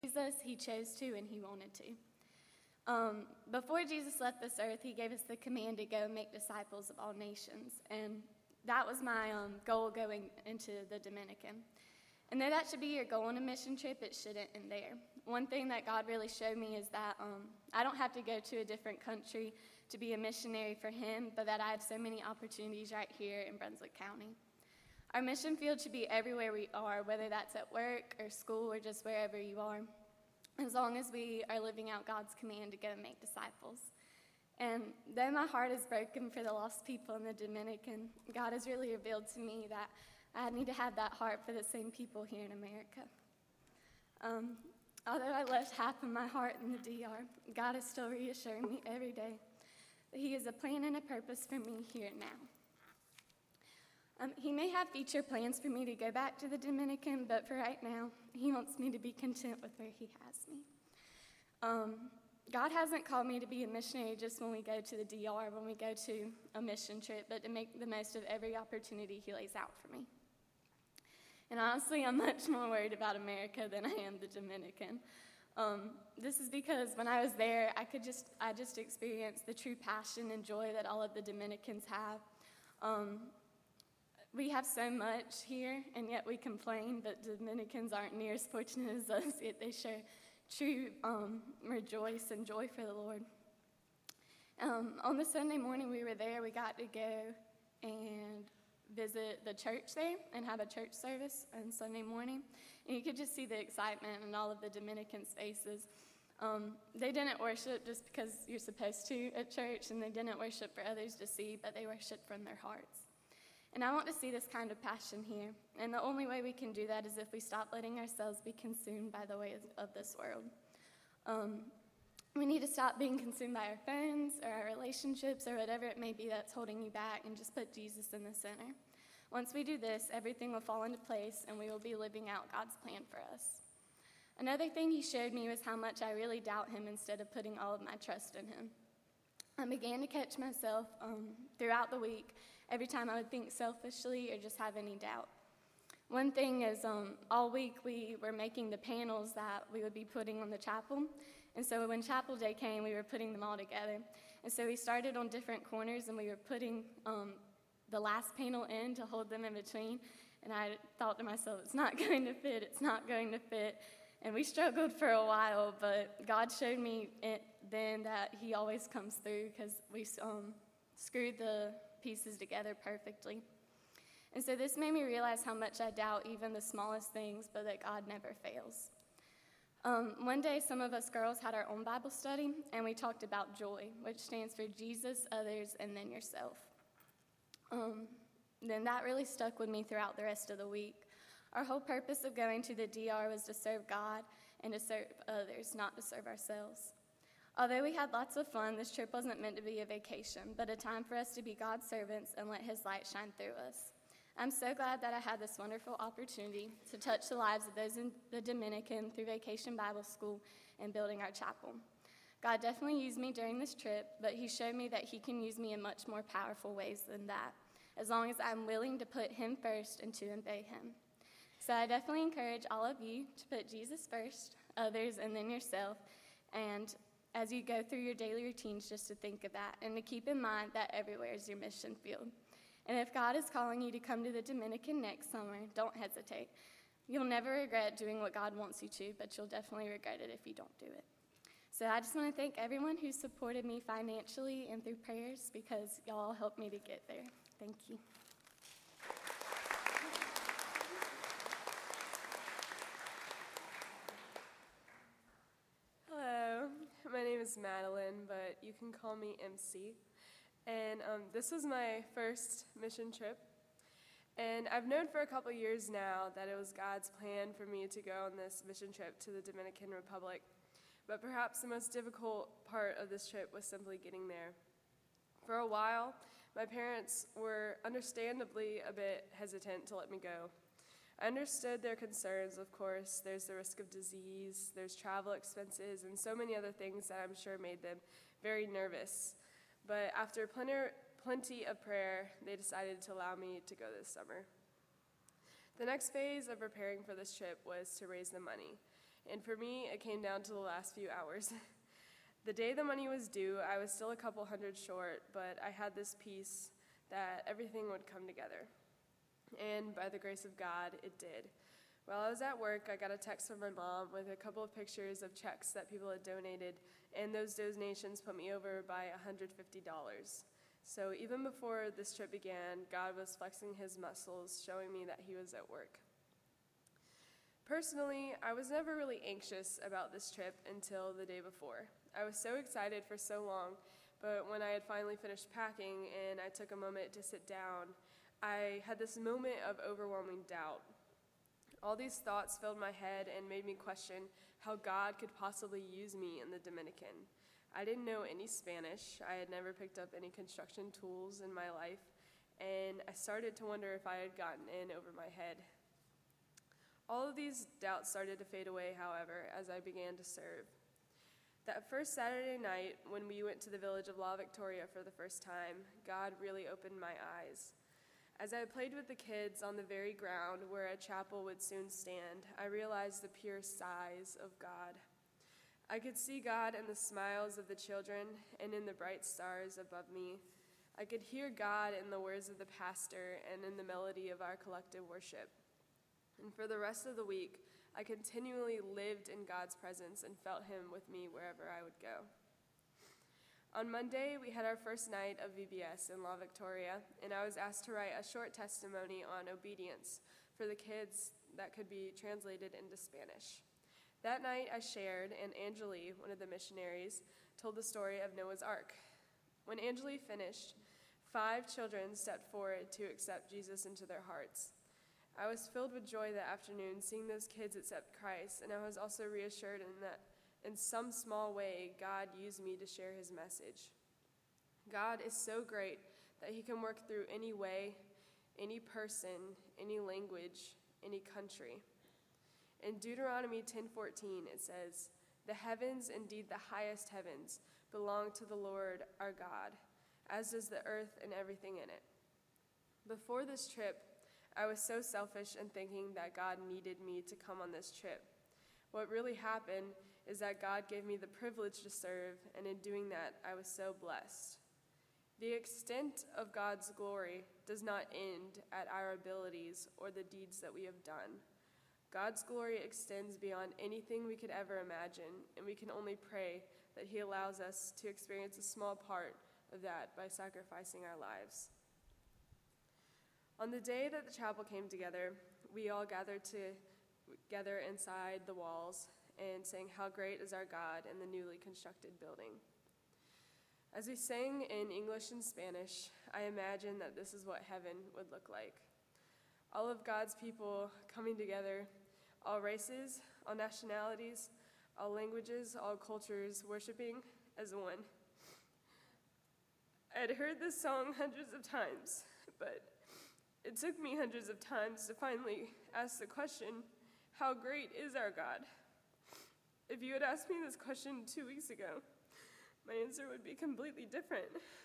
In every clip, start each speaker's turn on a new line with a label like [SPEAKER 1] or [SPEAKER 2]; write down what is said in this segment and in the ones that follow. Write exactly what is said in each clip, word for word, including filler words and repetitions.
[SPEAKER 1] Jesus, he chose to and he wanted to. Um, before Jesus left this earth, he gave us the command to go and make disciples of all nations. And that was my um, goal going into the Dominican. And though that should be your goal on a mission trip, it shouldn't end there. One thing that God really showed me is that um, I don't have to go to a different country to be a missionary for him, but that I have so many opportunities right here in Brunswick County. Our mission field should be everywhere we are, whether that's at work or school or just wherever you are, as long as we are living out God's command to go and make disciples. And though my heart is broken for the lost people in the Dominican, God has really revealed to me that I need to have that heart for the same people here in America. Um, although I left half of my heart in the D R, God is still reassuring me every day that he has a plan and a purpose for me here and now. Um, he may have future plans for me to go back to the Dominican, but for right now, he wants me to be content with where he has me. Um, God hasn't called me to be a missionary just when we go to the D R, when we go to a mission trip, but to make the most of every opportunity he lays out for me. And honestly, I'm much more worried about America than I am the Dominican. Um, this is because when I was there, I could just I just experienced the true passion and joy that all of the Dominicans have. Um, We have so much here, and yet we complain, but Dominicans aren't near as fortunate as us, yet they show true um, rejoice and joy for the Lord. Um, on the Sunday morning we were there, we got to go and visit the church there and have a church service on Sunday morning. And you could just see the excitement in all of the Dominicans' faces. Um, they didn't worship just because you're supposed to at church, and they didn't worship for others to see, but they worshiped from their hearts. And I want to see this kind of passion here. And the only way we can do that is if we stop letting ourselves be consumed by the ways of this world. Um, we need to stop being consumed by our phones or our relationships or whatever it may be that's holding you back, and just put Jesus in the center. Once we do this, everything will fall into place and we will be living out God's plan for us. Another thing he showed me was how much I really doubt him instead of putting all of my trust in him. I began to catch myself um, throughout the week every time I would think selfishly or just have any doubt. One thing is, um, all week we were making the panels that we would be putting on the chapel. And so when chapel day came, we were putting them all together. And so we started on different corners, and we were putting um, the last panel in to hold them in between. And I thought to myself, it's not going to fit, it's not going to fit. And we struggled for a while, but God showed me it, then that he always comes through, because we um, screwed the pieces together perfectly. And so this made me realize how much I doubt even the smallest things, but that God never fails. Um, one day, some of us girls had our own Bible study, and we talked about joy, which stands for Jesus, others, and then yourself. Um, then that really stuck with me throughout the rest of the week. Our whole purpose of going to the D R was to serve God and to serve others, not to serve ourselves. Although we had lots of fun, this trip wasn't meant to be a vacation, but a time for us to be God's servants and let his light shine through us. I'm so glad that I had this wonderful opportunity to touch the lives of those in the Dominican through Vacation Bible School and building our chapel. God definitely used me during this trip, but he showed me that he can use me in much more powerful ways than that, as long as I'm willing to put him first and to obey him. So I definitely encourage all of you to put Jesus first, others, and then yourself, and as you go through your daily routines, just to think of that, and to keep in mind that everywhere is your mission field. And if God is calling you to come to the Dominican next summer, don't hesitate. You'll never regret doing what God wants you to, but you'll definitely regret it if you don't do it. So I just want to thank everyone who supported me financially and through prayers, because y'all helped me to get there. Thank you.
[SPEAKER 2] Hello, my name is Madeline, but you can call me M C. And um, this was my first mission trip. And I've known for a couple years now that it was God's plan for me to go on this mission trip to the Dominican Republic. But perhaps the most difficult part of this trip was simply getting there. For a while, my parents were understandably a bit hesitant to let me go. I understood their concerns, of course. There's the risk of disease, there's travel expenses, and so many other things that I'm sure made them very nervous. But after plenty, plenty of prayer, they decided to allow me to go this summer. The next phase of preparing for this trip was to raise the money. And for me, it came down to the last few hours. The day the money was due, I was still a couple hundred short, but I had this peace that everything would come together. And by the grace of God, it did. While I was at work, I got a text from my mom with a couple of pictures of checks that people had donated, and those donations put me over by one hundred fifty dollars. So even before this trip began, God was flexing his muscles, showing me that he was at work. Personally, I was never really anxious about this trip until the day before. I was so excited for so long, but when I had finally finished packing and I took a moment to sit down, I had this moment of overwhelming doubt. All these thoughts filled my head and made me question how God could possibly use me in the Dominican. I didn't know any Spanish. I had never picked up any construction tools in my life, and I started to wonder if I had gotten in over my head. All of these doubts started to fade away, however, as I began to serve. That first Saturday night, when we went to the village of La Victoria for the first time, God really opened my eyes. As I played with the kids on the very ground where a chapel would soon stand, I realized the pure size of God. I could see God in the smiles of the children and in the bright stars above me. I could hear God in the words of the pastor and in the melody of our collective worship. And for the rest of the week, I continually lived in God's presence and felt him with me wherever I would go. On Monday, we had our first night of V B S in La Victoria, and I was asked to write a short testimony on obedience for the kids that could be translated into Spanish. That night, I shared, and Angeli, one of the missionaries, told the story of Noah's Ark. When Angeli finished, five children stepped forward to accept Jesus into their hearts. I was filled with joy that afternoon seeing those kids accept Christ, and I was also reassured in that in some small way, God used me to share his message. God is so great that he can work through any way, any person, any language, any country. In Deuteronomy ten fourteen, it says, "The heavens, indeed the highest heavens, belong to the Lord our God, as does the earth and everything in it." Before this trip, I was so selfish in thinking that God needed me to come on this trip. What really happened is that God gave me the privilege to serve, and in doing that, I was so blessed. The extent of God's glory does not end at our abilities or the deeds that we have done. God's glory extends beyond anything we could ever imagine, and we can only pray that he allows us to experience a small part of that by sacrificing our lives. On the day that the chapel came together, we all gathered together inside the walls and sang "How Great is Our God" in the newly constructed building. As we sang in English and Spanish, I imagined that this is what heaven would look like. All of God's people coming together, all races, all nationalities, all languages, all cultures, worshiping as one. I had heard this song hundreds of times, but it took me hundreds of times to finally ask the question, how great is our God? If you had asked me this question two weeks ago, my answer would be completely different.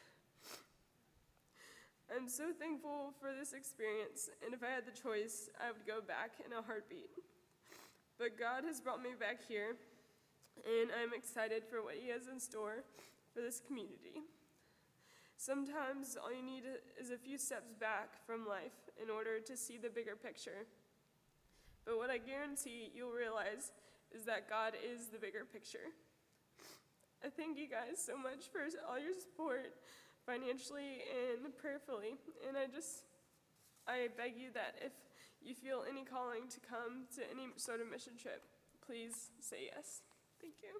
[SPEAKER 2] I'm so thankful for this experience, and if I had the choice, I would go back in a heartbeat. But God has brought me back here, and I'm excited for what he has in store for this community. Sometimes all you need is a few steps back from life in order to see the bigger picture. But what I guarantee you'll realize is that God is the bigger picture. I thank you guys so much for all your support financially and prayerfully. And I just, I beg you that if you feel any calling to come to any sort of mission trip, please say yes. Thank you.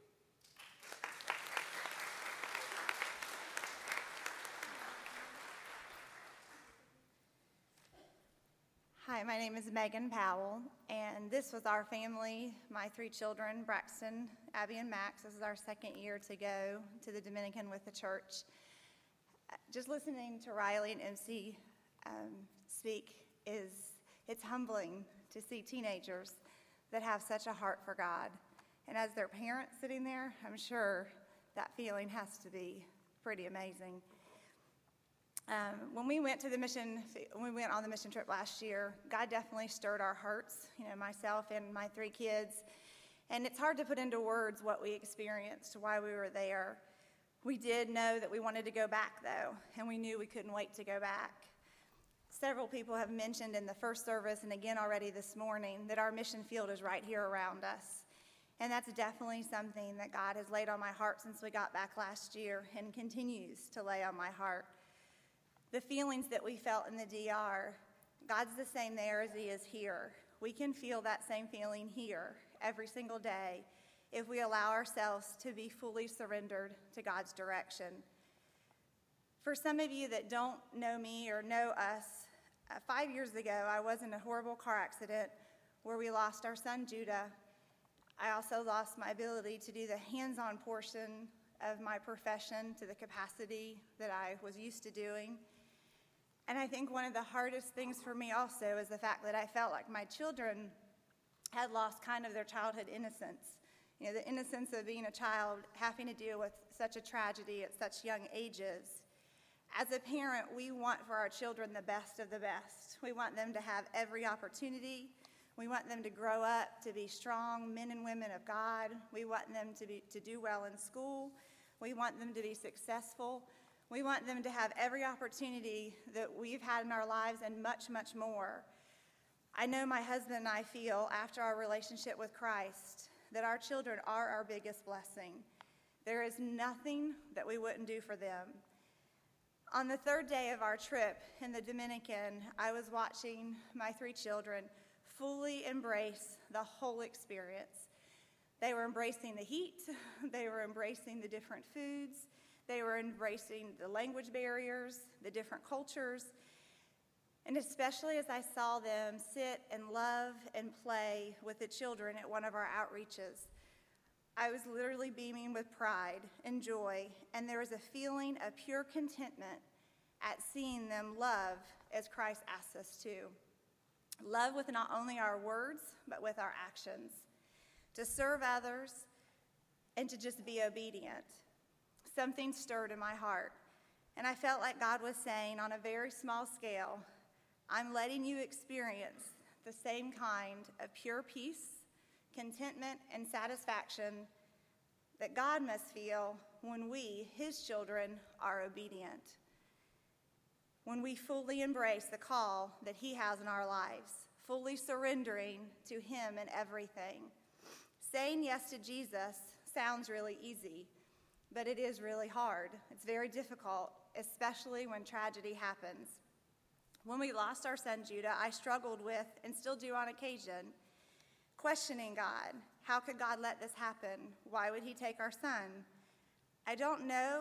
[SPEAKER 3] Hi, my name is Megan Powell, and this was our family, my three children, Braxton, Abby, and Max. This is our second year to go to the Dominican with the church. Just listening to Riley and M C um, speak is, it's humbling to see teenagers that have such a heart for God. And as their parents sitting there, I'm sure that feeling has to be pretty amazing. Um, when we went to the mission, when we went on the mission trip last year, God definitely stirred our hearts, you know, myself and my three kids. And it's hard to put into words what we experienced, why we were there. We did know that we wanted to go back, though, and we knew we couldn't wait to go back. Several people have mentioned in the first service and again already this morning that our mission field is right here around us. And that's definitely something that God has laid on my heart since we got back last year and continues to lay on my heart. The feelings that we felt in the D R, God's the same there as he is here. We can feel that same feeling here every single day if we allow ourselves to be fully surrendered to God's direction. For some of you that don't know me or know us, uh, five years ago I was in a horrible car accident where we lost our son Judah. I also lost my ability to do the hands-on portion of my profession to the capacity that I was used to doing. And I think one of the hardest things for me also is the fact that I felt like my children had lost kind of their childhood innocence. You know, the innocence of being a child, having to deal with such a tragedy at such young ages. As a parent, we want for our children the best of the best. We want them to have every opportunity. We want them to grow up to be strong men and women of God. We want them to be, to do well in school. We want them to be successful. We want them to have every opportunity that we've had in our lives and much, much more. I know my husband and I feel, after our relationship with Christ, that our children are our biggest blessing. There is nothing that we wouldn't do for them. On the third day of our trip in the Dominican, I was watching my three children fully embrace the whole experience. They were embracing the heat, they were embracing the different foods, they were embracing the language barriers, the different cultures, and especially as I saw them sit and love and play with the children at one of our outreaches, I was literally beaming with pride and joy, and there was a feeling of pure contentment at seeing them love as Christ asks us to. Love with not only our words, but with our actions. To serve others and to just be obedient. Something stirred in my heart, and I felt like God was saying on a very small scale, I'm letting you experience the same kind of pure peace, contentment, and satisfaction that God must feel when we, his children, are obedient. When we fully embrace the call that he has in our lives, fully surrendering to him in everything. Saying yes to Jesus sounds really easy, but it is really hard. It's very difficult, especially when tragedy happens. When we lost our son Judah, I struggled with, and still do on occasion, questioning God. How could God let this happen? Why would he take our son? I don't know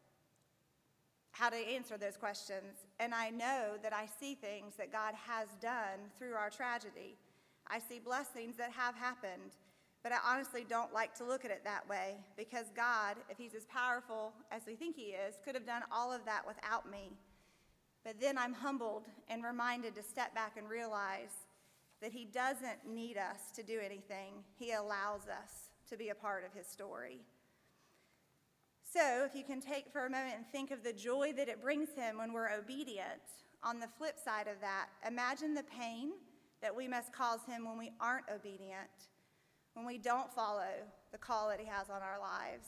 [SPEAKER 3] how to answer those questions, and I know that I see things that God has done through our tragedy. I see blessings that have happened, but I honestly don't like to look at it that way, because God, if he's as powerful as we think he is, could have done all of that without me. But then I'm humbled and reminded to step back and realize that he doesn't need us to do anything. He allows us to be a part of his story. So if you can take for a moment and think of the joy that it brings him when we're obedient, on the flip side of that, imagine the pain that we must cause him when we aren't obedient, when we don't follow the call that he has on our lives,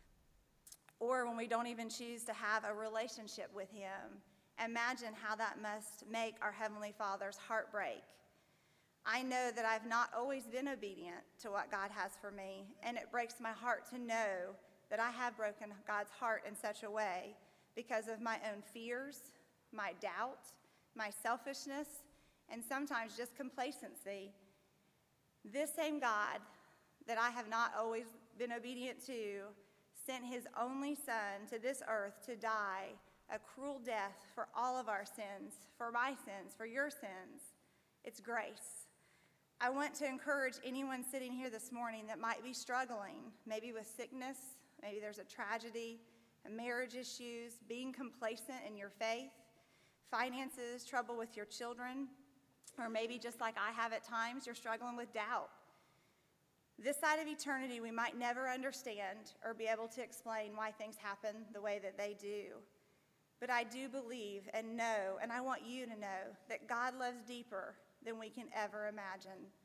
[SPEAKER 3] or when we don't even choose to have a relationship with him. Imagine how that must make our Heavenly Father's heart break. I know that I've not always been obedient to what God has for me, and it breaks my heart to know that I have broken God's heart in such a way because of my own fears, my doubt, my selfishness, and sometimes just complacency. This same God that I have not always been obedient to sent his only son to this earth to die a cruel death for all of our sins, for my sins, for your sins. It's grace. I want to encourage anyone sitting here this morning that might be struggling, maybe with sickness, maybe there's a tragedy, marriage issues, being complacent in your faith, finances, trouble with your children, or maybe just like I have at times, you're struggling with doubt. This side of eternity, we might never understand or be able to explain why things happen the way that they do. But I do believe and know, and I want you to know, that God loves deeper than we can ever imagine.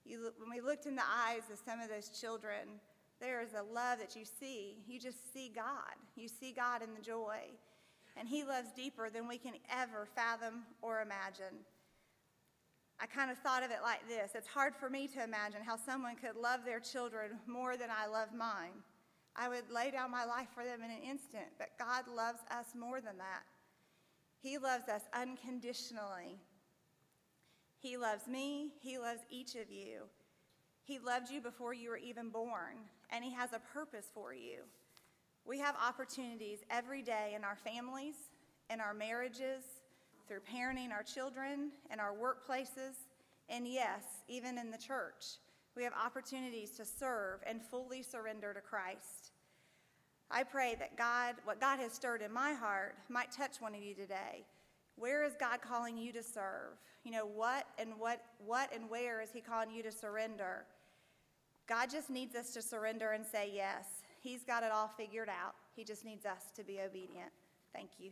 [SPEAKER 3] You, look- when we looked in the eyes of some of those children, there is a love that you see. You just see God. You see God in the joy. And he loves deeper than we can ever fathom or imagine. I kind of thought of it like this. It's hard for me to imagine how someone could love their children more than I love mine. I would lay down my life for them in an instant, but God loves us more than that. He loves us unconditionally. He loves me. He loves each of you. He loved you before you were even born, and he has a purpose for you. We have opportunities every day in our families, in our marriages, through parenting our children, in our workplaces, and yes, even in the church. We have opportunities to serve and fully surrender to Christ. I pray that God, what God has stirred in my heart, might touch one of you today. Where is God calling you to serve? You know, what and what, what and where is he calling you to surrender? God just needs us to surrender and say yes. He's got it all figured out. He just needs us to be obedient. Thank you.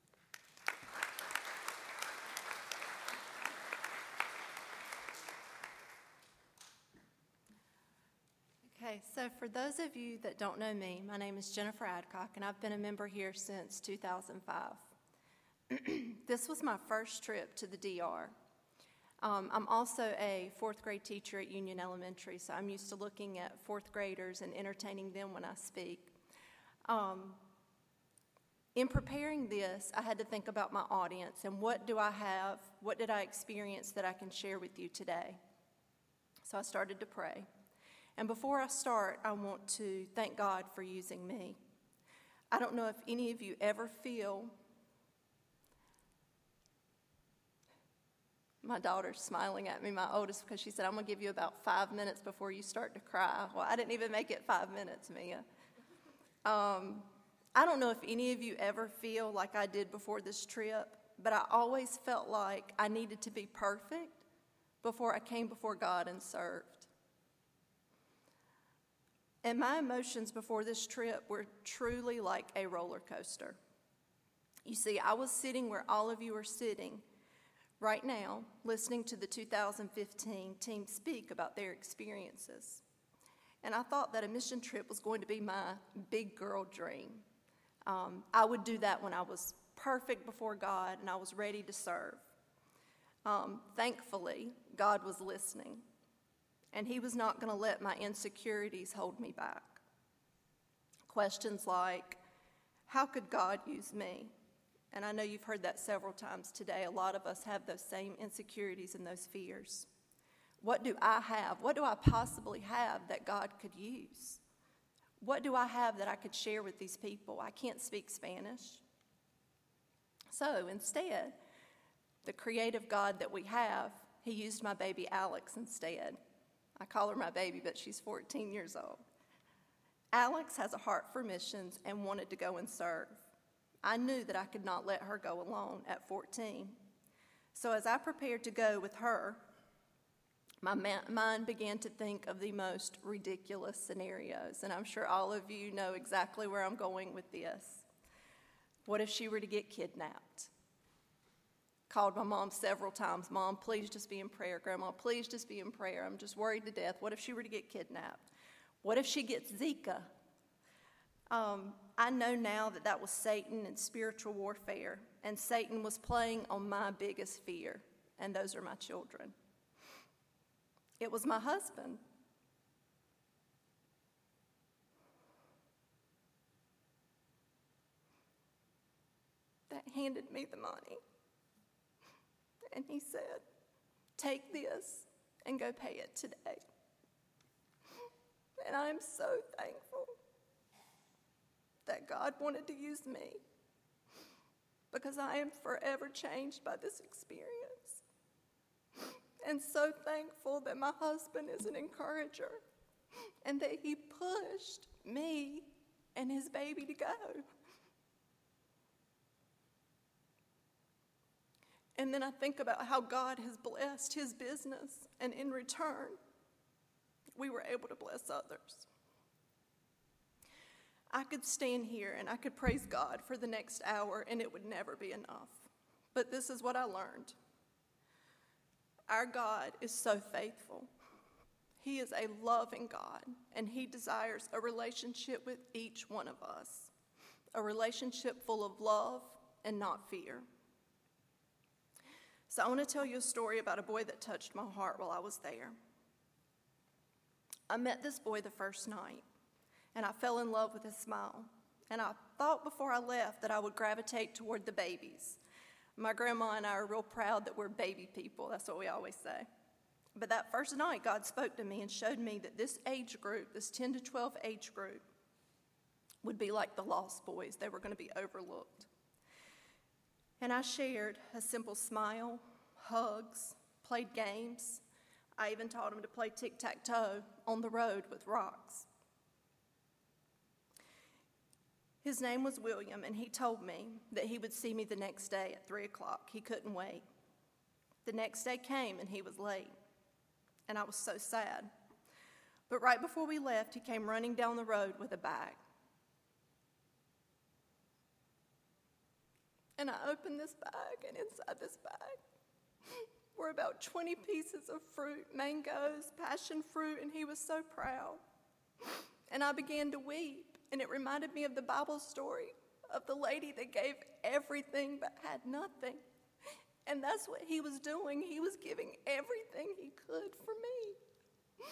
[SPEAKER 4] Okay, so for those of you that don't know me, my name is Jennifer Adcock, and I've been a member here since two thousand five. This was my first trip to the D R. Um, I'm also a fourth grade teacher at Union Elementary, so I'm used to looking at fourth graders and entertaining them when I speak. Um, in preparing this, I had to think about my audience and what do I have, what did I experience that I can share with you today? So I started to pray. And before I start, I want to thank God for using me. I don't know if any of you ever feel, my daughter's smiling at me, my oldest, because she said, I'm going to give you about five minutes before you start to cry. Well, I didn't even make it five minutes, Mia. Um, I don't know if any of you ever feel like I did before this trip, but I always felt like I needed to be perfect before I came before God and served. And my emotions before this trip were truly like a roller coaster. You see, I was sitting where all of you are sitting right now, listening to the two thousand fifteen team speak about their experiences. And I thought that a mission trip was going to be my big girl dream. Um, I would do that when I was perfect before God and I was ready to serve. Um, thankfully, God was listening. And he was not going to let my insecurities hold me back. Questions like, how could God use me? And I know you've heard that several times today. A lot of us have those same insecurities and those fears. What do I have? What do I possibly have that God could use? What do I have that I could share with these people? I can't speak Spanish. So instead, the creative God that we have, he used my baby Alex instead. I call her my baby, but she's fourteen years old. Alex has a heart for missions and wanted to go and serve. I knew that I could not let her go alone at fourteen. So as I prepared to go with her, my ma- mind began to think of the most ridiculous scenarios, and I'm sure all of you know exactly where I'm going with this. What if she were to get kidnapped? Called my mom several times. Mom, please just be in prayer. Grandma, please just be in prayer. I'm just worried to death. What if she were to get kidnapped? What if she gets Zika? Um, I know now that that was Satan and spiritual warfare, and Satan was playing on my biggest fear, and those are my children. It was my husband. That handed me the money. And he said, take this and go pay it today. And I am so thankful that God wanted to use me because I am forever changed by this experience. And so thankful that my husband is an encourager and that he pushed me and his baby to go. And then I think about how God has blessed his business, and in return, we were able to bless others. I could stand here and I could praise God for the next hour, and it would never be enough. But this is what I learned. Our God is so faithful. He is a loving God, and he desires a relationship with each one of us, a relationship full of love and not fear. So I want to tell you a story about a boy that touched my heart while I was there. I met this boy the first night, and I fell in love with his smile. And I thought before I left that I would gravitate toward the babies. My grandma and I are real proud that we're baby people. That's what we always say. But that first night, God spoke to me and showed me that this age group, this ten to twelve age group, would be like the lost boys. They were going to be overlooked. And I shared a simple smile, hugs, played games. I even taught him to play tic-tac-toe on the road with rocks. His name was William, and he told me that he would see me the next day at three o'clock. He couldn't wait. The next day came, and he was late, and I was so sad. But right before we left, he came running down the road with a bag. And I opened this bag, and inside this bag were about twenty pieces of fruit, mangoes, passion fruit, and he was so proud. And I began to weep, and it reminded me of the Bible story of the lady that gave everything but had nothing. And that's what he was doing. He was giving everything he could for me.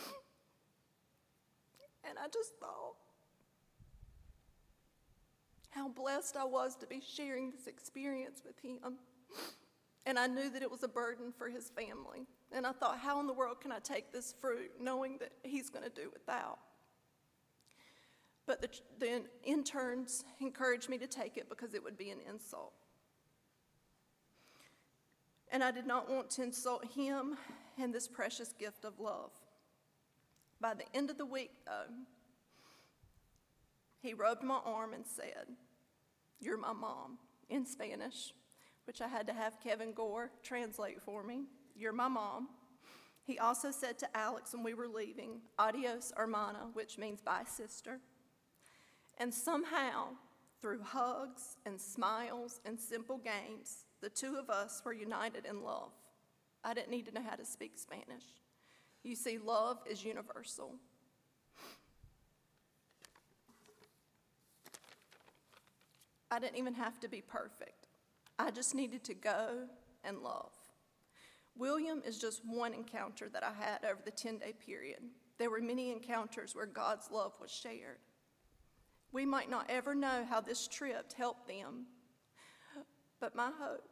[SPEAKER 4] And I just thought how blessed I was to be sharing this experience with him. And I knew that it was a burden for his family. And I thought, how in the world can I take this fruit knowing that he's going to do without? But the, the interns encouraged me to take it because it would be an insult. And I did not want to insult him and this precious gift of love. By the end of the week, though, he rubbed my arm and said, "You're my mom," in Spanish, which I had to have Kevin Gore translate for me. "You're my mom." He also said to Alex when we were leaving, "Adios, hermana," which means bye, sister. And somehow, through hugs and smiles and simple games, the two of us were united in love. I didn't need to know how to speak Spanish. You see, love is universal. I didn't even have to be perfect. I just needed to go and love. William is just one encounter that I had over the ten-day period. There were many encounters where God's love was shared. We might not ever know how this trip helped them, but my hope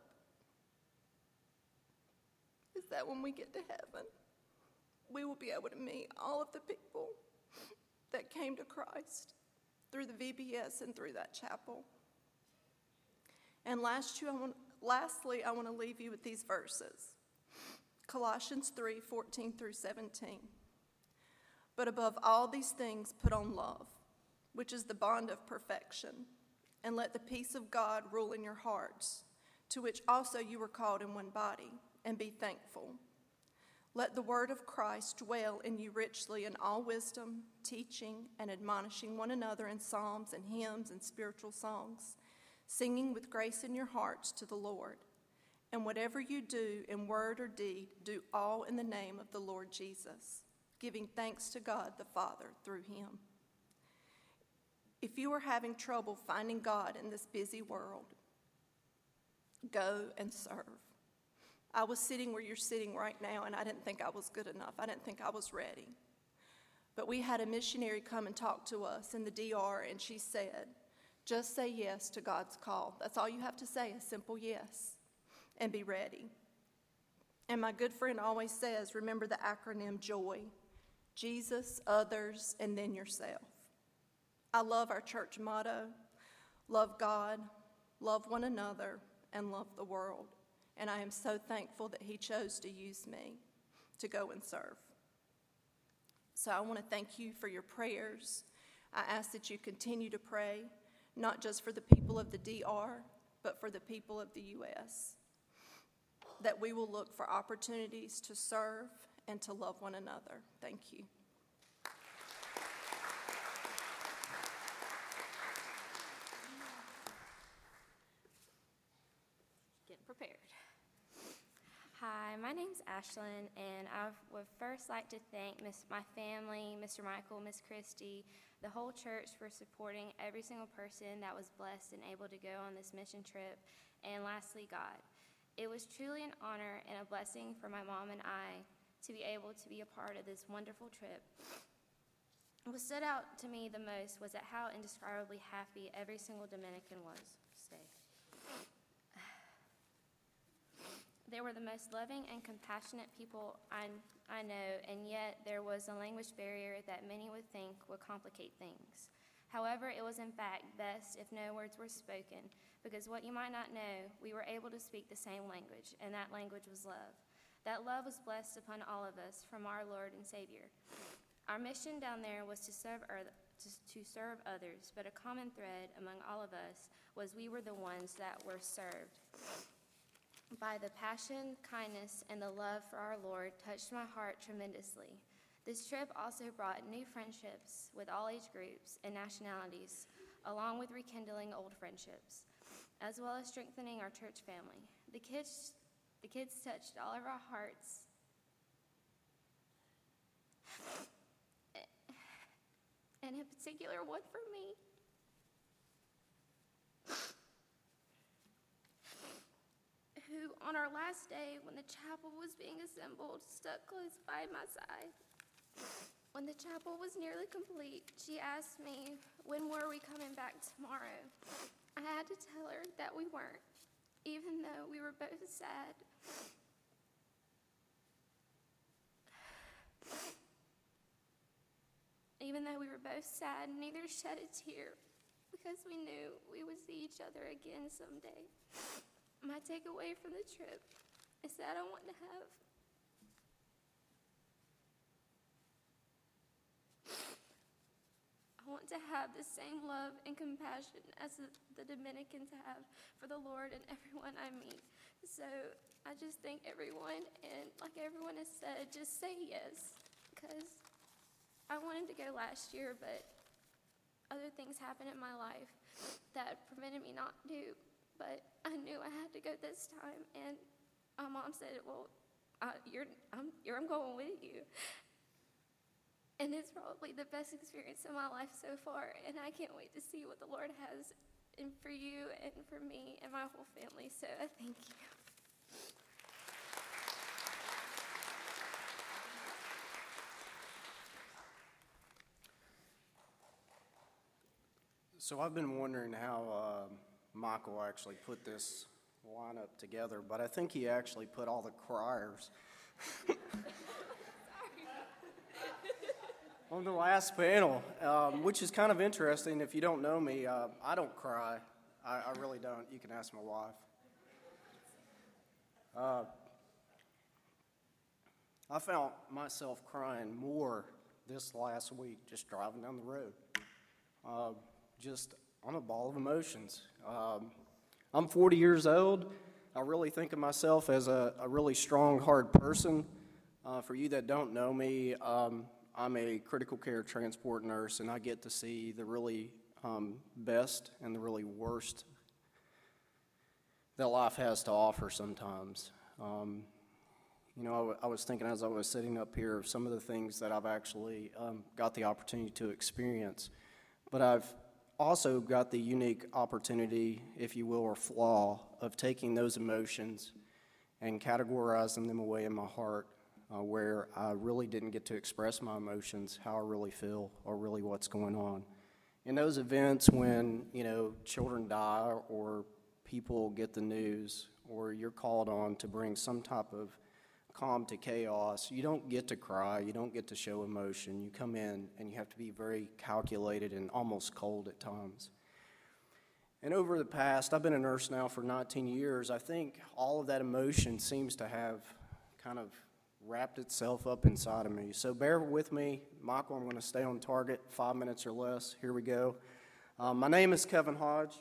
[SPEAKER 4] is that when we get to heaven, we will be able to meet all of the people that came to Christ through the V B S and through that chapel. And last you, I want, lastly, I want to leave you with these verses. Colossians three, fourteen through seventeen. "But above all these things, put on love, which is the bond of perfection, and let the peace of God rule in your hearts, to which also you were called in one body, and be thankful. Let the word of Christ dwell in you richly in all wisdom, teaching and admonishing one another in psalms and hymns and spiritual songs, singing with grace in your hearts to the Lord. And whatever you do in word or deed, do all in the name of the Lord Jesus, giving thanks to God the Father through him." If you are having trouble finding God in this busy world, go and serve. I was sitting where you're sitting right now, and I didn't think I was good enough. I didn't think I was ready. But we had a missionary come and talk to us in the D R, and she said, "Just say yes to God's call. That's all you have to say, a simple yes, and be ready." And my good friend always says, remember the acronym JOY: Jesus, others, and then yourself. I love our church motto: love God, love one another, and love the world. And I am so thankful that he chose to use me to go and serve. So I want to thank you for your prayers. I ask that you continue to pray, not just for the people of the D R, but for the people of the U S, that we will look for opportunities to serve and to love one another. Thank you.
[SPEAKER 5] Getting prepared. Hi, my my name's Ashlyn, and I would first like to thank Miss, my family, Mister Michael, Miss Christie, the whole church for supporting every single person that was blessed and able to go on this mission trip, and lastly, God. It was truly an honor and a blessing for my mom and I to be able to be a part of this wonderful trip. What stood out to me the most was at how indescribably happy every single Dominican was. Stay. They were the most loving and compassionate people I, I know, and yet there was a language barrier that many would think would complicate things. However, it was in fact best if no words were spoken, because what you might not know, we were able to speak the same language, and that language was love. That love was blessed upon all of us from our Lord and Savior. Our mission down there was to serve, earth, to, to serve others, but a common thread among all of us was we were the ones that were served. By the passion, kindness, and the love for our Lord touched my heart tremendously. This trip also brought new friendships with all age groups and nationalities, along with rekindling old friendships, as well as strengthening our church family. The kids, the kids touched all of our hearts, and in particular one for me. Who, on our last day, when the chapel was being assembled, stuck close by my side. When the chapel was nearly complete, she asked me, when were we coming back tomorrow? I had to tell her that we weren't, even though we were both sad. Even though we were both sad, neither shed a tear, because we knew we would see each other again someday. My takeaway from the trip is that I want to have I want to have the same love and compassion as the, the Dominicans have for the Lord and everyone I meet. So I just thank everyone, and like everyone has said, just say yes, because I wanted to go last year, but other things happened in my life that prevented me not to. But I knew I had to go this time, and my mom said, well, uh, you're, I'm, you're, I'm going with you. And it's probably the best experience of my life so far, and I can't wait to see what the Lord has in for you and for me and my whole family, so I thank you.
[SPEAKER 6] So I've been wondering how uh, Michael actually put this lineup together, but I think he actually put all the criers on the last panel, um, which is kind of interesting. If you don't know me, uh, I don't cry. I, I really don't. You can ask my wife. Uh, I found myself crying more this last week just driving down the road. Uh, just on a ball of emotions. Um, I'm forty years old. I really think of myself as a, a really strong, hard person. Uh, for you that don't know me, um, I'm a critical care transport nurse, and I get to see the really um, best and the really worst that life has to offer sometimes. Um, you know, I, w- I was thinking as I was sitting up here of some of the things that I've actually um, got the opportunity to experience, but I've also got the unique opportunity, if you will, or flaw of taking those emotions and categorizing them away in my heart uh, where I really didn't get to express my emotions, how I really feel, or really what's going on. In those events when, you know, children die or people get the news or you're called on to bring some type of calm to chaos, you don't get to cry, you don't get to show emotion. You come in and you have to be very calculated and almost cold at times. And over the past, I've been a nurse now for nineteen years, I think all of that emotion seems to have kind of wrapped itself up inside of me. So bear with me. Michael, I'm going to stay on target, five minutes or less. Here we go. Um, my name is Kevin Hodge.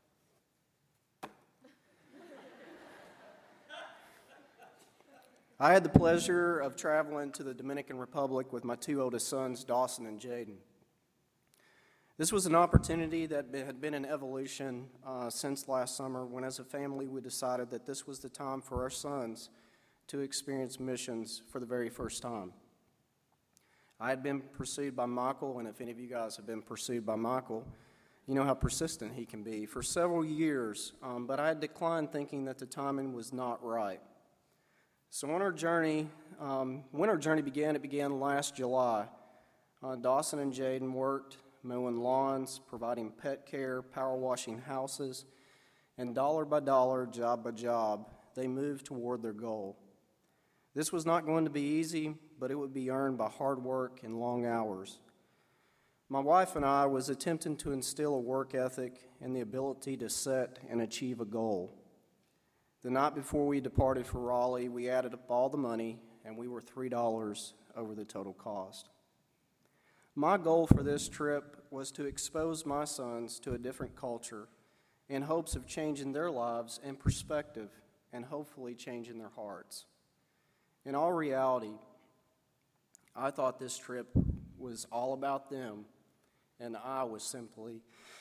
[SPEAKER 6] I had the pleasure of traveling to the Dominican Republic with my two oldest sons, Dawson and Jaden. This was an opportunity that had been in evolution uh, since last summer when, as a family, we decided that this was the time for our sons to experience missions for the very first time. I had been pursued by Michael, and if any of you guys have been pursued by Michael, you know how persistent he can be, for several years, um, but I had declined thinking that the timing was not right. So on our journey, um, when our journey began, it began last July. Uh, Dawson and Jaden worked mowing lawns, providing pet care, power washing houses, and dollar by dollar, job by job, they moved toward their goal. This was not going to be easy, but it would be earned by hard work and long hours. My wife and I was attempting to instill a work ethic and the ability to set and achieve a goal. The night before we departed for Raleigh, we added up all the money, and we were three dollars over the total cost. My goal for this trip was to expose my sons to a different culture in hopes of changing their lives and perspective and hopefully changing their hearts. In all reality, I thought this trip was all about them, and I was simply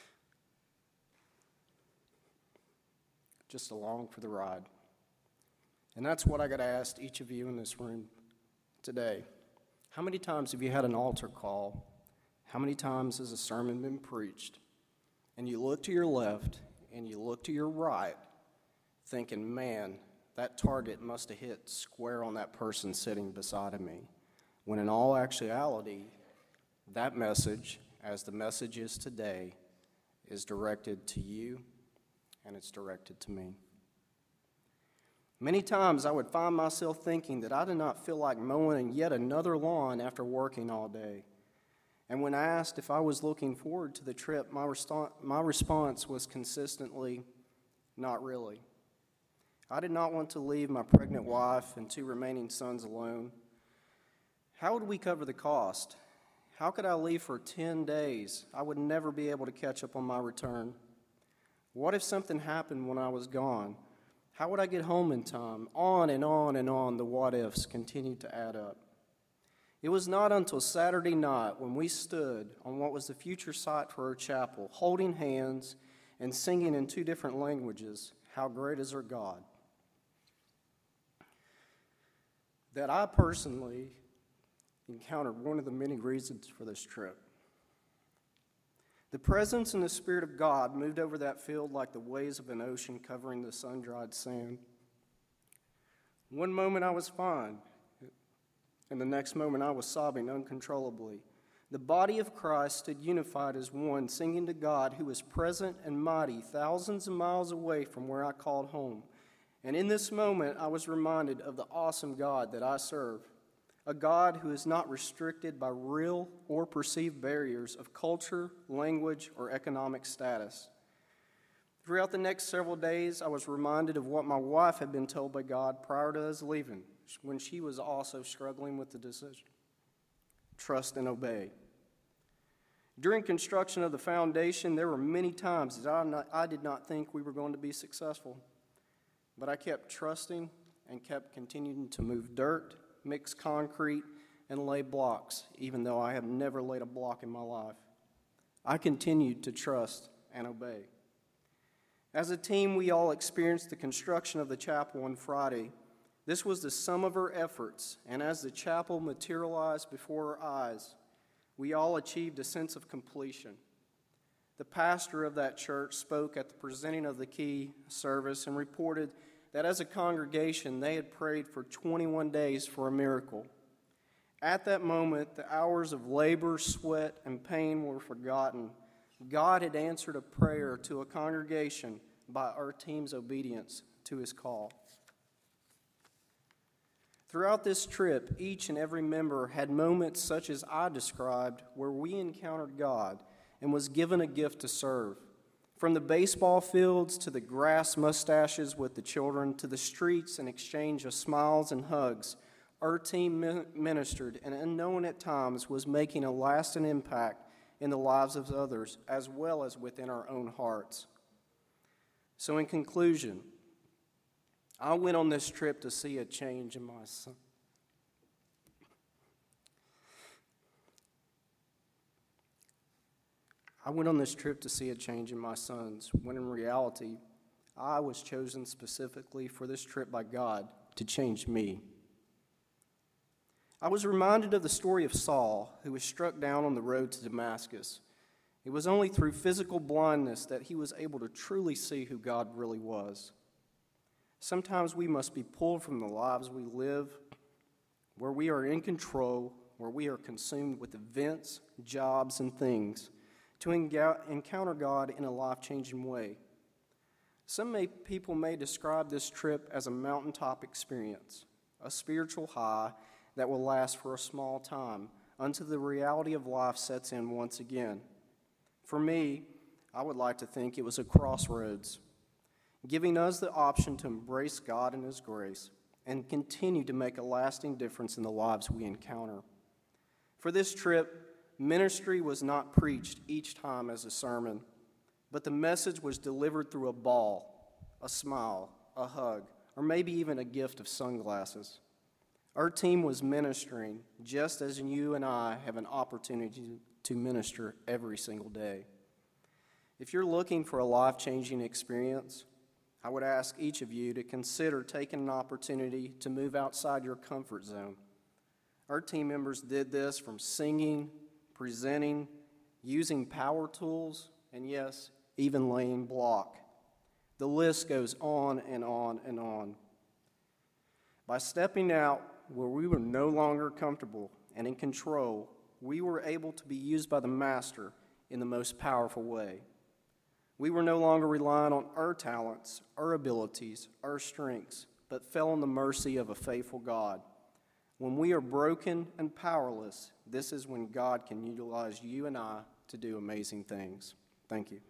[SPEAKER 6] just along for the ride. And that's what I got to ask each of you in this room today. How many times have you had an altar call? How many times has a sermon been preached? And you look to your left and you look to your right, thinking, man, that target must have hit square on that person sitting beside of me. When in all actuality, that message, as the message is today, is directed to you and it's directed to me. Many times I would find myself thinking that I did not feel like mowing yet another lawn after working all day. And when asked if I was looking forward to the trip, my, resto- my response was consistently, not really. I did not want to leave my pregnant wife and two remaining sons alone. How would we cover the cost? How could I leave for ten days? I would never be able to catch up on my return. What if something happened when I was gone? How would I get home in time? On and on and on, the what-ifs continued to add up. It was not until Saturday night when we stood on what was the future site for our chapel, holding hands and singing in two different languages, "How Great Is Our God," that I personally encountered one of the many reasons for this trip. The presence and the Spirit of God moved over that field like the waves of an ocean covering the sun-dried sand. One moment I was fine, and the next moment I was sobbing uncontrollably. The body of Christ stood unified as one, singing to God who is present and mighty thousands of miles away from where I called home. And in this moment, I was reminded of the awesome God that I serve, a God who is not restricted by real or perceived barriers of culture, language, or economic status. Throughout the next several days, I was reminded of what my wife had been told by God prior to us leaving, when she was also struggling with the decision: trust and obey. During construction of the foundation, there were many times that I, not, I did not think we were going to be successful, but I kept trusting and kept continuing to move dirt, mix concrete, and lay blocks, even though I have never laid a block in my life. I continued to trust and obey. As a team, we all experienced the construction of the chapel on Friday. This was the sum of our efforts, and as the chapel materialized before our eyes, we all achieved a sense of completion. The pastor of that church spoke at the presenting of the key service and reported that as a congregation, they had prayed for twenty-one days for a miracle. At that moment, the hours of labor, sweat, and pain were forgotten. God had answered a prayer to a congregation by our team's obedience to his call. Throughout this trip, each and every member had moments such as I described where we encountered God and was given a gift to serve. From the baseball fields to the grass mustaches with the children to the streets and exchange of smiles and hugs, our team ministered and, unknown at times, was making a lasting impact in the lives of others as well as within our own hearts. So in conclusion, I went on this trip to see a change in my son. I went on this trip to see a change in my sons, when in reality, I was chosen specifically for this trip by God to change me. I was reminded of the story of Saul, who was struck down on the road to Damascus. It was only through physical blindness that he was able to truly see who God really was. Sometimes we must be pulled from the lives we live, where we are in control, where we are consumed with events, jobs, and things, to enga- encounter God in a life-changing way. Some may, people may describe this trip as a mountaintop experience, a spiritual high that will last for a small time until the reality of life sets in once again. For me, I would like to think it was a crossroads, giving us the option to embrace God and His grace and continue to make a lasting difference in the lives we encounter. For this trip, ministry was not preached each time as a sermon, but the message was delivered through a ball, a smile, a hug, or maybe even a gift of sunglasses. Our team was ministering just as you and I have an opportunity to minister every single day. If you're looking for a life-changing experience, I would ask each of you to consider taking an opportunity to move outside your comfort zone. Our team members did this from singing, presenting, using power tools, and yes, even laying block. The list goes on and on and on. By stepping out where we were no longer comfortable and in control, we were able to be used by the Master in the most powerful way. We were no longer relying on our talents, our abilities, our strengths, but fell on the mercy of a faithful God. When we are broken and powerless, this is when God can utilize you and I to do amazing things. Thank you.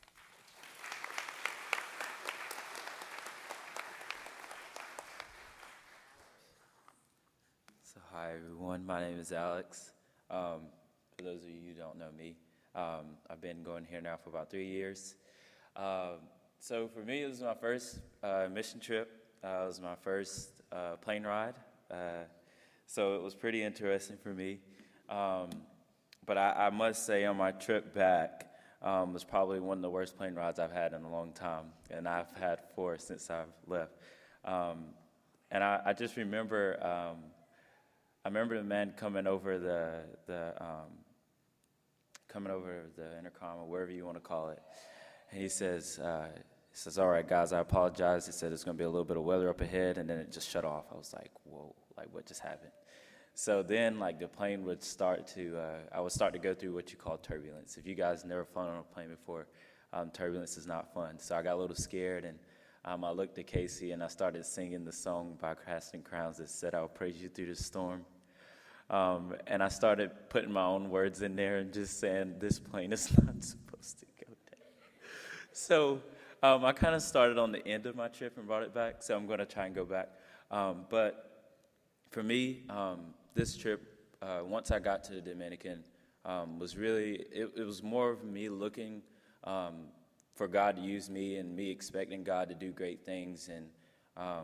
[SPEAKER 7] So hi everyone, my name is Alex. Um, for those of you who don't know me, um, I've been going here now for about three years. Um, so for me, it was my first uh, mission trip. Uh, it was my first uh, plane ride. Uh, so it was pretty interesting for me. Um, but I, I must say on my trip back, um, was probably one of the worst plane rides I've had in a long time. And I've had four since I've left. Um, and I, I just remember, um, I remember the man coming over the, the um, coming over the intercom or wherever you want to call it. And he says, uh, he says, all right, guys, I apologize. He said, there's going to be a little bit of weather up ahead, and then it just shut off. I was like, whoa, like what just happened? So then, like, the plane would start to, uh, I would start to go through what you call turbulence. If you guys never flown on a plane before, um, turbulence is not fun. So I got a little scared, and um, I looked at Casey, and I started singing the song by Casting Crowns that said, I'll praise you through the storm. Um, and I started putting my own words in there and just saying, this plane is not supposed to go down. So um, I kind of started on the end of my trip and brought it back, so I'm going to try and go back. Um, but for me, um, this trip, uh, once I got to the Dominican, um, was really, it, it was more of me looking um, for God to use me and me expecting God to do great things. And um,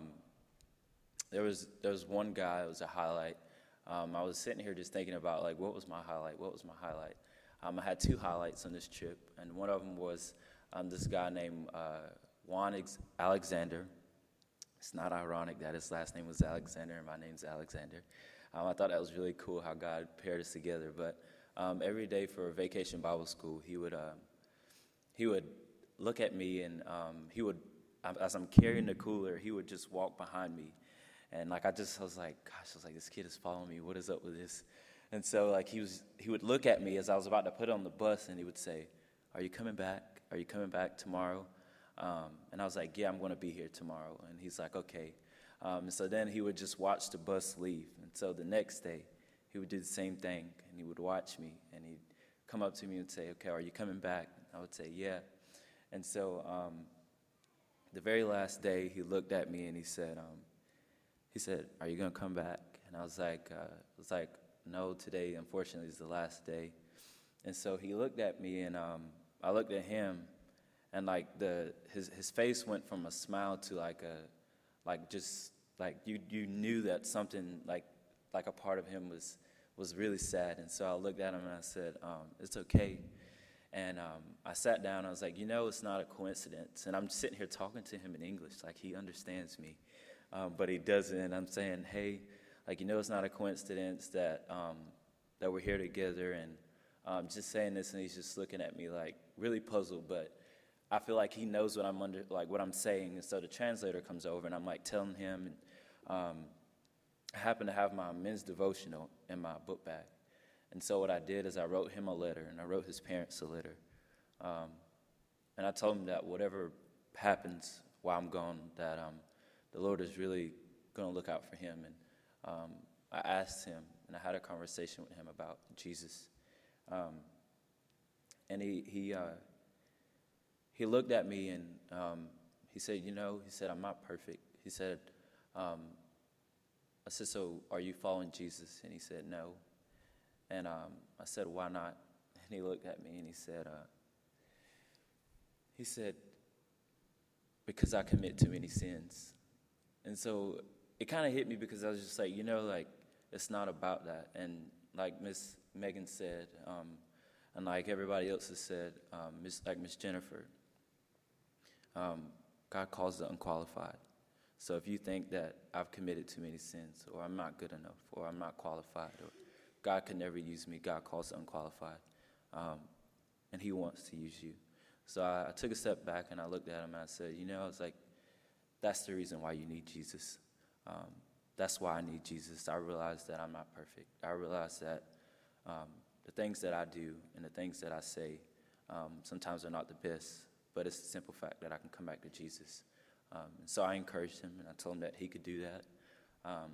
[SPEAKER 7] there was there was one guy, it was a highlight. Um, I was sitting here just thinking about, like, what was my highlight? What was my highlight? Um, I had two highlights on this trip, and one of them was um, this guy named uh, Juan Ex- Alexander. It's not ironic that his last name was Alexander and my name's Alexander. Um, I thought that was really cool how God paired us together. But um, every day for Vacation Bible School, he would um, he would look at me, and um, he would, as I'm carrying the cooler, he would just walk behind me. And like I just I was like, gosh, I was like, this kid is following me. What is up with this? And so like he was he would look at me as I was about to put on the bus, and he would say, "Are you coming back? Are you coming back tomorrow?" Um, and I was like, "Yeah, I'm going to be here tomorrow." And he's like, "Okay." Um, and so then he would just watch the bus leave. And so the next day, he would do the same thing, and he would watch me, and he'd come up to me and say, "Okay, are you coming back?" I would say, "Yeah." And so um, the very last day, he looked at me and he said, um, He said, "Are you going to come back?" And I was like, uh, I was like, "No, today, unfortunately, is the last day." And so he looked at me, and um, I looked at him, and like the his his face went from a smile to like a, like just like you you knew that something like like a part of him was was really sad. And so I looked at him and I said, um, "It's okay." And um, I sat down. I was like, you know, it's not a coincidence. And I'm sitting here talking to him in English, like he understands me. um, but he doesn't. And I'm saying, hey, like, you know, it's not a coincidence that um, that we're here together, and um, just saying this, and he's just looking at me like really puzzled, but I feel like he knows what I'm under, like what I'm saying, and so the translator comes over, and I'm like telling him, and um, I happen to have my men's devotional in my book bag, and so what I did is I wrote him a letter, and I wrote his parents a letter, um, and I told him that whatever happens while I'm gone, that um, the Lord is really going to look out for him, and um, I asked him, and I had a conversation with him about Jesus, um, and he he. Uh, He looked at me and um, he said, you know, he said, I'm not perfect. He said, um, I said, so are you following Jesus? And he said, no. And um, I said, why not? And he looked at me and he said, uh, he said, because I commit too many sins. And so it kind of hit me because I was just like, you know, like, it's not about that. And like Miss Megan said, um, and like everybody else has said, um, Miss, like Miss Jennifer, Um, God calls the unqualified. So if you think that I've committed too many sins, or I'm not good enough, or I'm not qualified, or God could never use me, God calls the unqualified. Um, and he wants to use you. So I, I took a step back and I looked at him and I said, you know, I was like, that's the reason why you need Jesus. Um, that's why I need Jesus. I realized that I'm not perfect. I realized that um, the things that I do and the things that I say um, sometimes are not the best. But it's the simple fact that I can come back to Jesus. Um, and so I encouraged him, and I told him that he could do that. Um,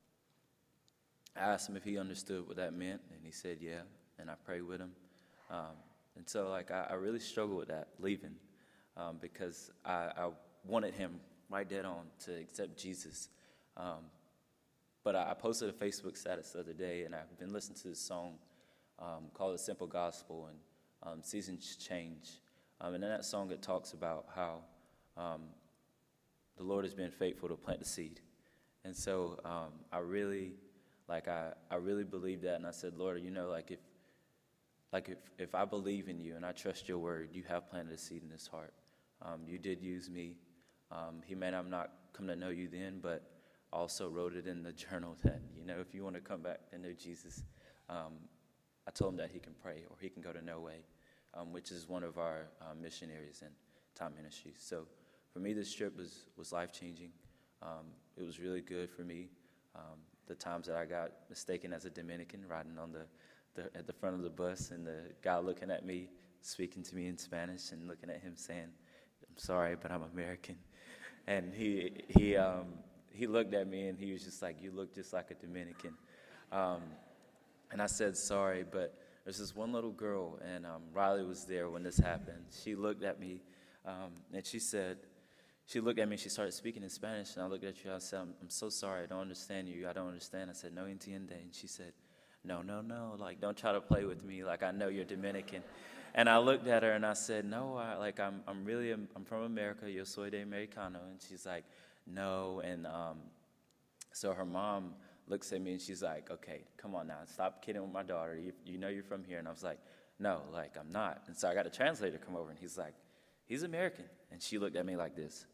[SPEAKER 7] I asked him if he understood what that meant, and he said, yeah, and I prayed with him. Um, and so, like, I, I really struggled with that, leaving, um, because I, I wanted him right dead on to accept Jesus. Um, but I, I posted a Facebook status the other day, and I've been listening to this song um, called The Simple Gospel, and um, Seasons Change. Um, and in that song, it talks about how um, the Lord has been faithful to plant the seed. And so um, I really, like, I, I really believe that. And I said, Lord, you know, like, if like if, if I believe in you and I trust your word, you have planted a seed in this heart. Um, you did use me. Um, he may have not come to know you then, but also wrote it in the journal that, you know, if you want to come back to know Jesus, um, I told him that he can pray or he can go to No Way. Um, which is one of our uh, missionaries in Time Ministries. So for me, this trip was, was life-changing. Um, it was really good for me. Um, the times that I got mistaken as a Dominican, riding on the, the at the front of the bus, and the guy looking at me, speaking to me in Spanish, and looking at him saying, I'm sorry, but I'm American. And he he um, he looked at me, and he was just like, you look just like a Dominican. Um, and I said, sorry, but there's this one little girl, and um, Riley was there when this happened. She looked at me, um, and she said, she looked at me, and she started speaking in Spanish, and I looked at you, I said, I'm, I'm so sorry, I don't understand you, I don't understand. I said, no entiende, and she said, no, no, no, like, don't try to play with me, like, I know you're Dominican. And I looked at her, and I said, no, I, like, I'm I'm really, I'm from America, yo soy de Americano, and she's like, no, and um, so her mom looks at me and she's like, okay, come on now, stop kidding with my daughter. You, you know you're from here. And I was like, no, like, I'm not. And so I got a translator come over, and he's like, he's American. And she looked at me like this.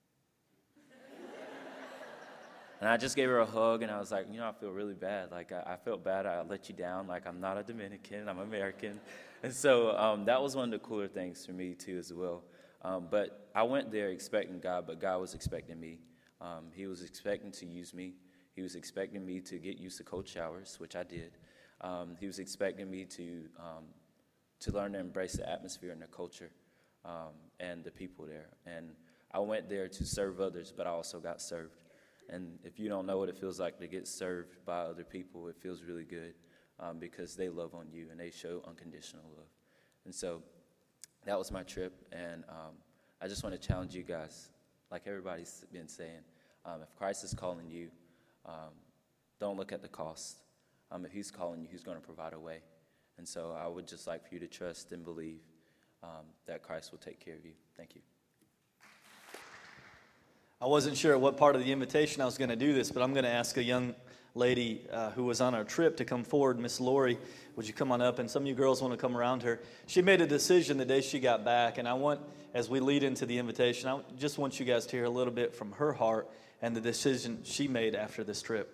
[SPEAKER 7] And I just gave her a hug, and I was like, you know, I feel really bad. Like, I, I felt bad. I let you down. Like, I'm not a Dominican. I'm American. And so um, that was one of the cooler things for me, too, as well. Um, but I went there expecting God, but God was expecting me. Um, he was expecting to use me. He was expecting me to get used to cold showers, which I did. Um, he was expecting me to um, to learn to embrace the atmosphere and the culture um, and the people there. And I went there to serve others, but I also got served. And if you don't know what it feels like to get served by other people, it feels really good um, because they love on you and they show unconditional love. And so that was my trip. And um, I just want to challenge you guys, like everybody's been saying, um, if Christ is calling you, Um, don't look at the cost. Um, if he's calling you, he's going to provide a way. And so I would just like for you to trust and believe um, that Christ will take care of you. Thank you.
[SPEAKER 8] I wasn't sure at what part of the invitation I was going to do this, but I'm going to ask a young lady uh, who was on our trip to come forward. Miss Lori, would you come on up? And some of you girls want to come around her. She made a decision the day she got back, and I want, as we lead into the invitation, I just want you guys to hear a little bit from her heart and the decision she made after this trip.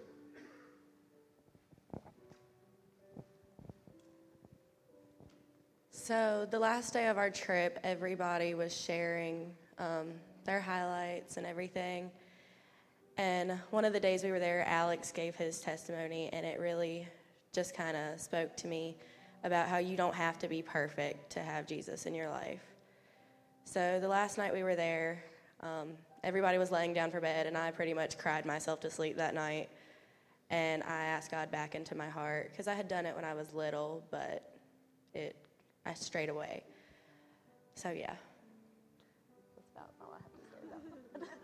[SPEAKER 9] So the last day of our trip, everybody was sharing um, their highlights and everything. And one of the days we were there, Alex gave his testimony, and it really just kind of spoke to me about how you don't have to be perfect to have Jesus in your life. So the last night we were there, um, everybody was laying down for bed, and I pretty much cried myself to sleep that night. And I asked God back into my heart, because I had done it when I was little, but it I strayed away. So yeah. That's about all I have to say about that.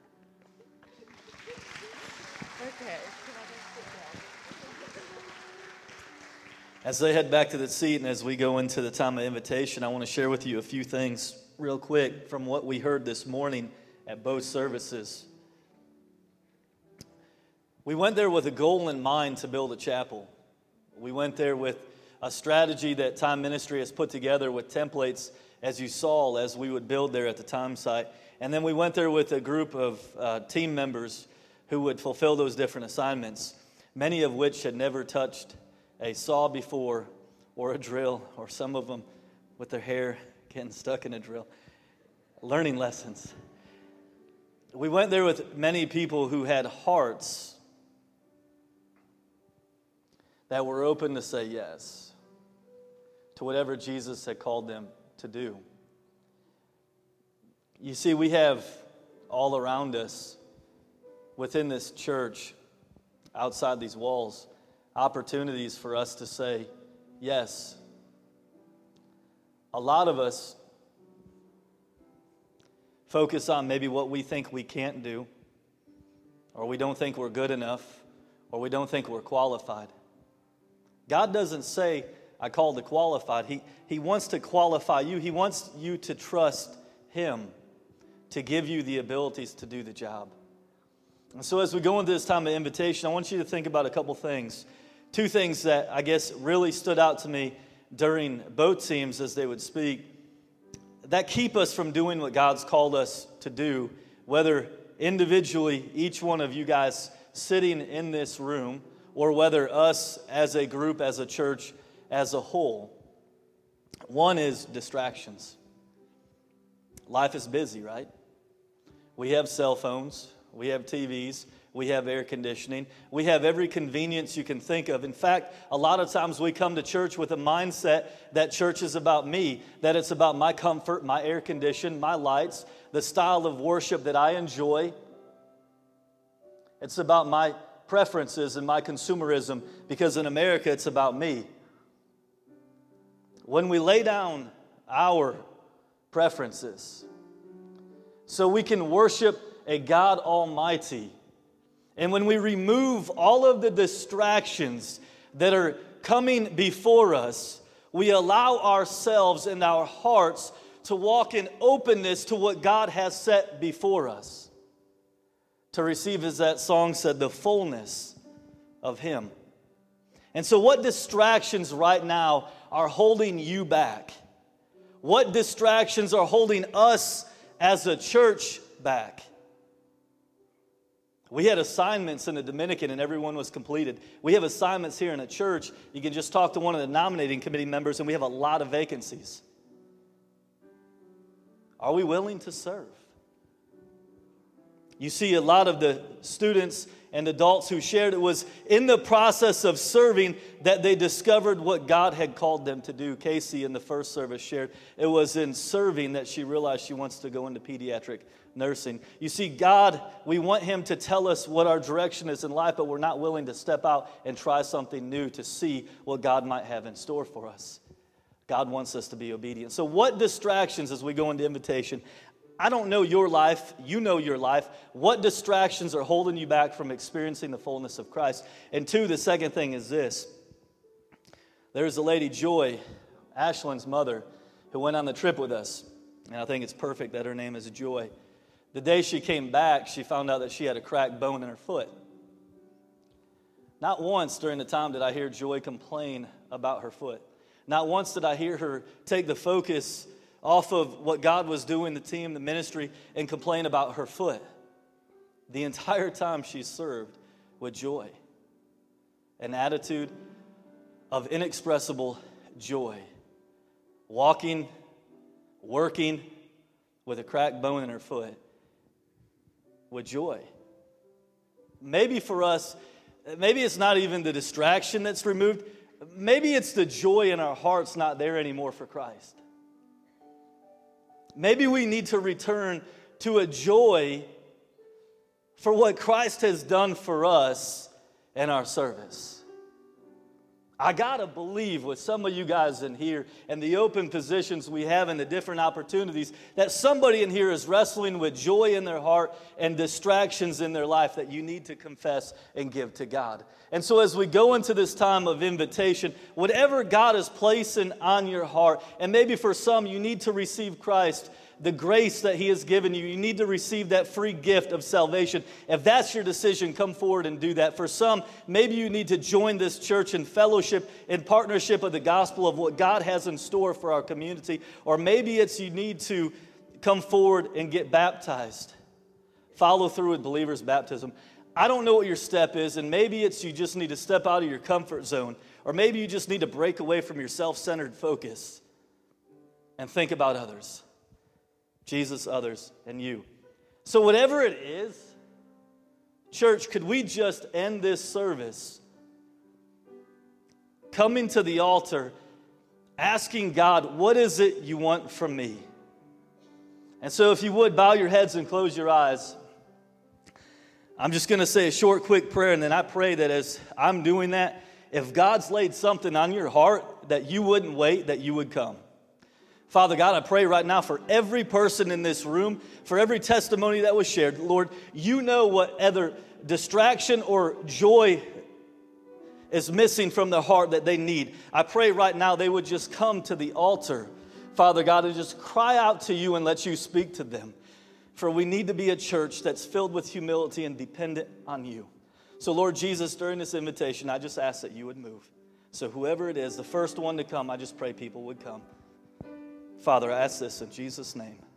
[SPEAKER 9] Okay.
[SPEAKER 8] As they head back to the seat and as we go into the time of invitation, I want to share with you a few things real quick from what we heard this morning at both services. We went there with a goal in mind to build a chapel. We went there with a strategy that Time Ministry has put together with templates, as you saw, as we would build there at the Time site. And then we went there with a group of uh, team members who would fulfill those different assignments, many of which had never touched a saw before or a drill, or some of them with their hair getting stuck in a drill, learning lessons. We went there with many people who had hearts that were open to say yes to whatever Jesus had called them to do. You see, we have all around us, within this church, outside these walls, opportunities for us to say yes. A lot of us focus on maybe what we think we can't do, or we don't think we're good enough, or we don't think we're qualified. God doesn't say, I called the qualified. He, he wants to qualify you. He wants you to trust Him to give you the abilities to do the job. And so as we go into this time of invitation, I want you to think about a couple things. Two things that I guess really stood out to me during both teams as they would speak that keep us from doing what God's called us to do, whether individually, each one of you guys sitting in this room, or whether us as a group, as a church, as a whole. One is distractions. Life is busy, right? We have cell phones, we have T Vs, we have air conditioning, we have every convenience you can think of. In fact, a lot of times we come to church with a mindset that church is about me, that it's about my comfort, my air condition, my lights, the style of worship that I enjoy. It's about my preferences and my consumerism, because in America it's about me. When we lay down our preferences so we can worship a God Almighty, and when we remove all of the distractions that are coming before us, we allow ourselves and our hearts to walk in openness to what God has set before us, to receive, as that song said, the fullness of Him. And so what distractions right now are holding you back? What distractions are holding us as a church back? We had assignments in the Dominican and everyone was completed. We have assignments here in a church. You can just talk to one of the nominating committee members and we have a lot of vacancies. Are we willing to serve? You see, a lot of the students and adults who shared, it was in the process of serving that they discovered what God had called them to do. Casey in the first service shared, it was in serving that she realized she wants to go into pediatric nursing. You see, God, we want Him to tell us what our direction is in life, but we're not willing to step out and try something new to see what God might have in store for us. God wants us to be obedient. So what distractions as we go into invitation? I don't know your life, you know your life. What distractions are holding you back from experiencing the fullness of Christ? And two, the second thing is this. There's a lady, Joy, Ashlyn's mother, who went on the trip with us. And I think it's perfect that her name is Joy, The day she came back, she found out that she had a cracked bone in her foot. Not once during the time did I hear Joy complain about her foot. Not once did I hear her take the focus off of what God was doing, the team, the ministry, and complain about her foot. The entire time she served with joy, an attitude of inexpressible joy, walking, working with a cracked bone in her foot with joy. Maybe for us, maybe it's not even the distraction that's removed. Maybe it's the joy in our hearts not there anymore for Christ. Maybe we need to return to a joy for what Christ has done for us in our service. I gotta believe with some of you guys in here and the open positions we have and the different opportunities that somebody in here is wrestling with joy in their heart and distractions in their life that you need to confess and give to God. And so as we go into this time of invitation, whatever God is placing on your heart, and maybe for some you need to receive Christ, the grace that He has given you, you need to receive that free gift of salvation. If that's your decision, come forward and do that. For some, maybe you need to join this church in fellowship, in partnership of the gospel of what God has in store for our community. Or maybe it's you need to come forward and get baptized. Follow through with believers' baptism. I don't know what your step is, and maybe it's you just need to step out of your comfort zone. Or maybe you just need to break away from your self-centered focus and think about others. Jesus, others, and you. So whatever it is, church, could we just end this service coming to the altar, asking God, what is it you want from me? And so if you would, bow your heads and close your eyes. I'm just going to say a short, quick prayer, and then I pray that as I'm doing that, if God's laid something on your heart, that you wouldn't wait, that you would come. Father God, I pray right now for every person in this room, for every testimony that was shared. Lord, you know what other distraction or joy is missing from their heart that they need. I pray right now they would just come to the altar, Father God, and just cry out to you and let you speak to them. For we need to be a church that's filled with humility and dependent on you. So Lord Jesus, during this invitation, I just ask that you would move. So whoever it is, the first one to come, I just pray people would come. Father, I ask this in Jesus' name.